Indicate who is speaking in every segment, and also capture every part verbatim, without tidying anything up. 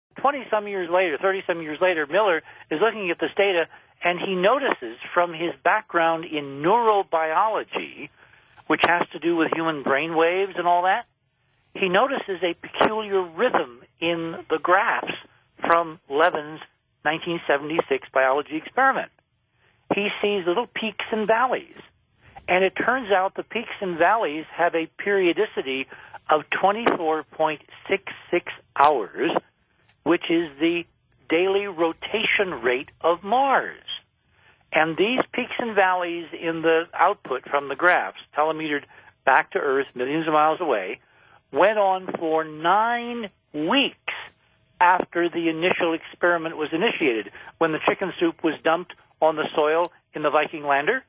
Speaker 1: twenty-some years later, thirty-some years later, Miller is looking at this data, and he notices from his background in neurobiology, which has to do with human brain waves and all that, he notices a peculiar rhythm in the graphs from Levin's nineteen seventy-six biology experiment. He sees little peaks and valleys, and it turns out the peaks and valleys have a periodicity of twenty-four point six six hours, which is the daily rotation rate of Mars. And these peaks and valleys in the output from the graphs, telemetered back to Earth millions of miles away, went on for nine weeks after the initial experiment was initiated, when the chicken soup was dumped on the soil in the Viking lander.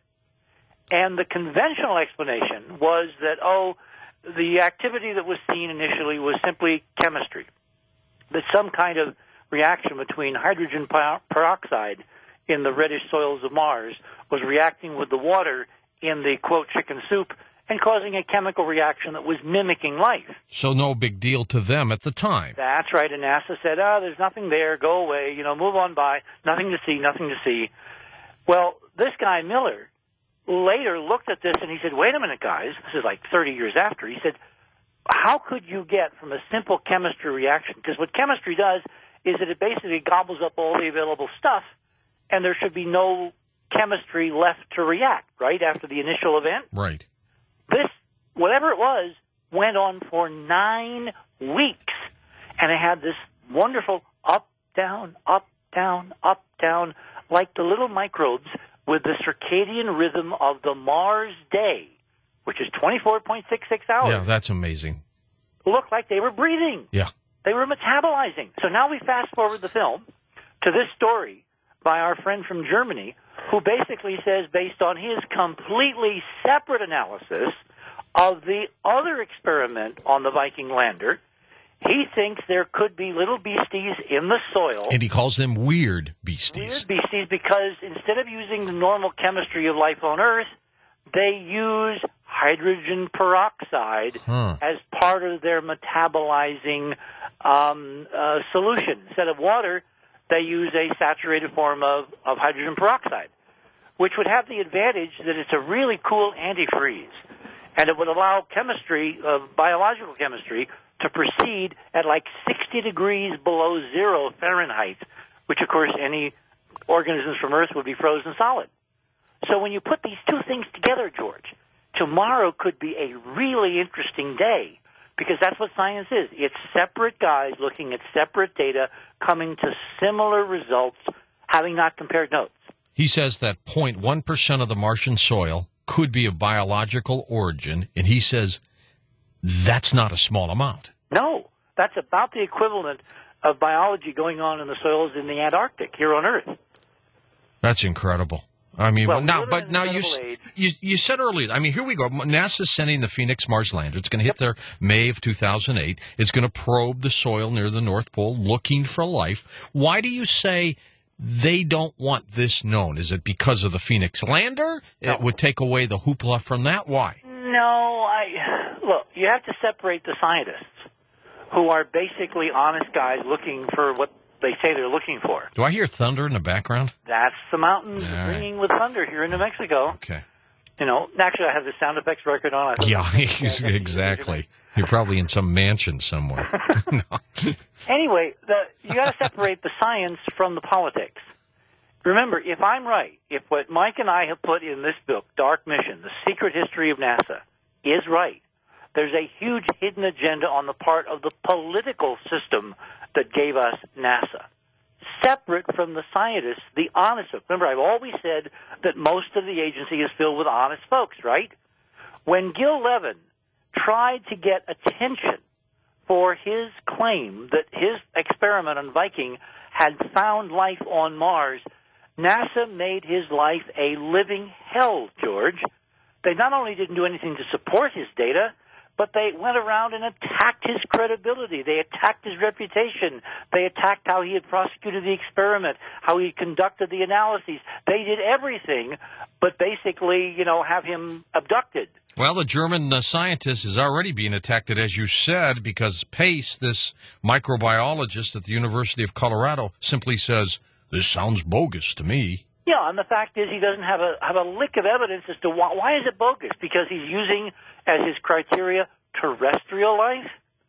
Speaker 1: And the conventional explanation was that, oh, the activity that was seen initially was simply chemistry, that some kind of reaction between hydrogen peroxide in the reddish soils of Mars was reacting with the water in the, quote, chicken soup and causing a chemical reaction that was mimicking life.
Speaker 2: So no big deal to them at the time.
Speaker 1: That's right, and NASA said, oh, there's nothing there, go away, you know, move on by, nothing to see, nothing to see. Well, this guy, Miller, later looked at this and he said, wait a minute, guys, this is like thirty years after, he said, how could you get from a simple chemistry reaction? Because what chemistry does is that it basically gobbles up all the available stuff, and there should be no chemistry left to react, right, after the initial event?
Speaker 2: Right.
Speaker 1: This, whatever it was, went on for nine weeks, and it had this wonderful up, down, up, down, up, down, like the little microbes with the circadian rhythm of the Mars day, which is twenty-four point six six hours.
Speaker 2: Yeah, that's amazing.
Speaker 1: Looked like they were breathing.
Speaker 2: Yeah.
Speaker 1: They were metabolizing. So now we fast forward the film to this story by our friend from Germany, who basically says, based on his completely separate analysis of the other experiment on the Viking lander, he thinks there could be little beasties in the soil.
Speaker 2: And he calls them weird beasties.
Speaker 1: Weird beasties because instead of using the normal chemistry of life on Earth, they use hydrogen peroxide huh. as part of their metabolizing um, uh, solution. Instead of water, they use a saturated form of, of hydrogen peroxide, which would have the advantage that it's a really cool antifreeze, and it would allow chemistry, uh, biological chemistry, to proceed at like sixty degrees below zero Fahrenheit, which, of course, any organisms from Earth would be frozen solid. So when you put these two things together, George, tomorrow could be a really interesting day, because that's what science is. It's separate guys looking at separate data, coming to similar results, having not compared notes.
Speaker 2: He says that zero point one percent of the Martian soil could be of biological origin, and he says that's not a small amount.
Speaker 1: No, that's about the equivalent of biology going on in the soils in the Antarctic here on Earth.
Speaker 2: That's incredible. I mean,
Speaker 1: well,
Speaker 2: well, now, but now you, you you said earlier, I mean, here we go. NASA's sending the Phoenix Mars lander. It's going to hit there May of two thousand eight. It's going to probe the soil near the North Pole looking for life. Why do you say they don't want this known? Is it because of the Phoenix lander?
Speaker 1: No.
Speaker 2: It would take away the hoopla from that? Why?
Speaker 1: No, I look, you have to separate the scientists, who are basically honest guys looking for what they say they're looking for.
Speaker 2: Do I hear thunder in the background?
Speaker 1: That's the mountains
Speaker 2: right.
Speaker 1: ringing with thunder here in New Mexico.
Speaker 2: Okay.
Speaker 1: You know, actually, I have the sound effects record on. I
Speaker 2: yeah, exactly. You're probably in some mansion somewhere. No.
Speaker 1: Anyway, the, you got to separate the science from the politics. Remember, if I'm right, if what Mike and I have put in this book, Dark Mission, The Secret History of NASA, is right, there's a huge hidden agenda on the part of the political system that gave us NASA, separate from the scientists, the honest folks. Remember, I've always said that most of the agency is filled with honest folks, right? When Gil Levin tried to get attention for his claim that his experiment on Viking had found life on Mars, NASA made his life a living hell, George. They not only didn't do anything to support his data, but they went around and attacked his credibility. They attacked his reputation. They attacked how he had prosecuted the experiment, how he conducted the analyses. They did everything but basically, you know, have him abducted.
Speaker 2: Well, the German uh, scientist is already being attacked, as you said, because Pace, this microbiologist at the University of Colorado, simply says, "This sounds bogus to me."
Speaker 1: Yeah, and the fact is he doesn't have a have a lick of evidence as to why, why is it bogus? Because he's using as his criteria terrestrial life?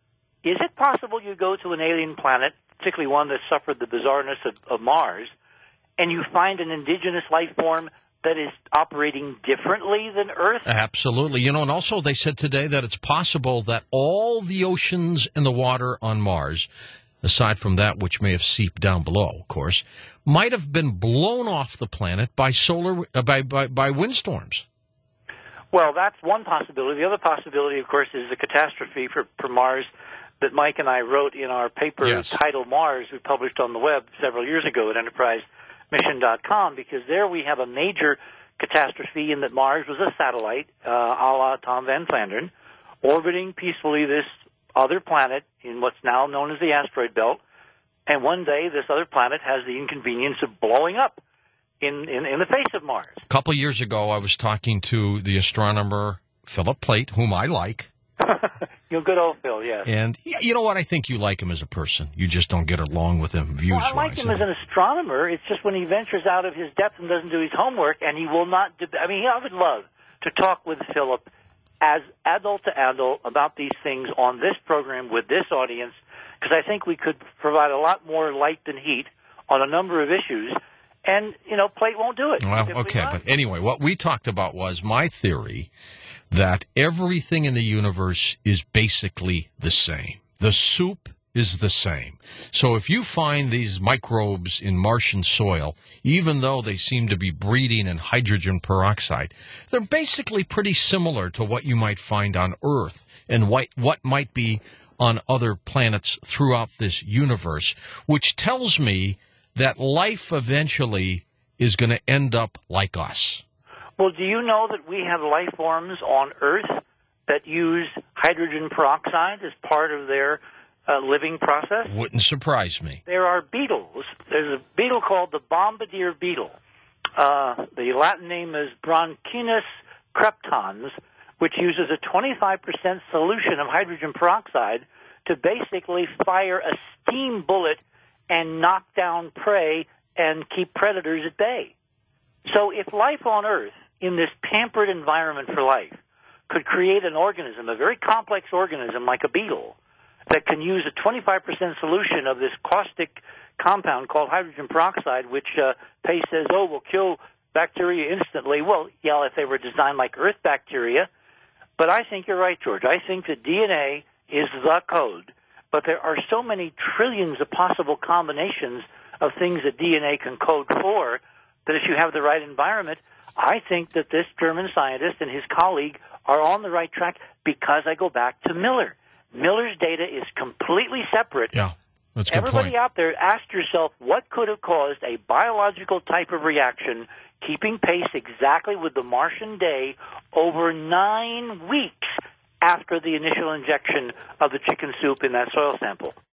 Speaker 1: Is it possible you go to an alien planet, particularly one that suffered the bizarreness of, of Mars, and you find an indigenous life form that is operating differently than Earth?
Speaker 2: Absolutely. You know, and also they said today that it's possible that all the oceans and the water on Mars, aside from that which may have seeped down below, of course, might have been blown off the planet by solar uh, by, by by windstorms.
Speaker 1: Well, that's one possibility. The other possibility, of course, is the catastrophe for, for Mars that Mike and I wrote in our paper
Speaker 2: yes.
Speaker 1: titled Mars, we published on the web several years ago at enterprise mission dot com, because there we have a major catastrophe in that Mars was a satellite, uh, a la Tom Van Flandern, orbiting peacefully this other planet in what's now known as the asteroid belt, and one day this other planet has the inconvenience of blowing up in, in, in the face of Mars.
Speaker 2: A couple years ago, I was talking to the astronomer Philip Plait, whom I like.
Speaker 1: You know, good old Phil, yes.
Speaker 2: And you know what? I think you like him as a person. You just don't get along with him views-wise.
Speaker 1: Well, I like him as an astronomer. It's just when he ventures out of his depth and doesn't do his homework, and he will not do, I mean, I would love to talk with Philip as adult to adult about these things on this program with this audience, because I think we could provide a lot more light than heat on a number of issues. And, you know, Plate won't do it.
Speaker 2: Well, okay, but anyway, what we talked about was my theory that everything in the universe is basically the same. The soup is the same. So if you find these microbes in Martian soil, even though they seem to be breeding in hydrogen peroxide, they're basically pretty similar to what you might find on Earth and what, what might be on other planets throughout this universe, which tells me that life eventually is going to end up like us.
Speaker 1: Well, do you know that we have life forms on Earth that use hydrogen peroxide as part of their uh, living process?
Speaker 2: Wouldn't surprise me.
Speaker 1: There are beetles. There's a beetle called the bombardier beetle. Uh, the Latin name is Bronchina crepitans, which uses a twenty-five percent solution of hydrogen peroxide to basically fire a steam bullet and knock down prey and keep predators at bay. So if life on Earth, in this pampered environment for life, could create an organism, a very complex organism like a beetle, that can use a twenty-five percent solution of this caustic compound called hydrogen peroxide, which uh, Pace says, oh, will kill bacteria instantly. Well, yeah, if they were designed like Earth bacteria. But I think you're right, George. I think that D N A is the code. But there are so many trillions of possible combinations of things that D N A can code for that if you have the right environment, I think that this German scientist and his colleague are on the right track because I go back to Miller. Miller's data is completely separate.
Speaker 2: Yeah, that's a good
Speaker 1: Everybody
Speaker 2: point.
Speaker 1: out there, ask yourself what could have caused a biological type of reaction keeping pace exactly with the Martian day over nine weeks after the initial injection of the chicken soup in that soil sample.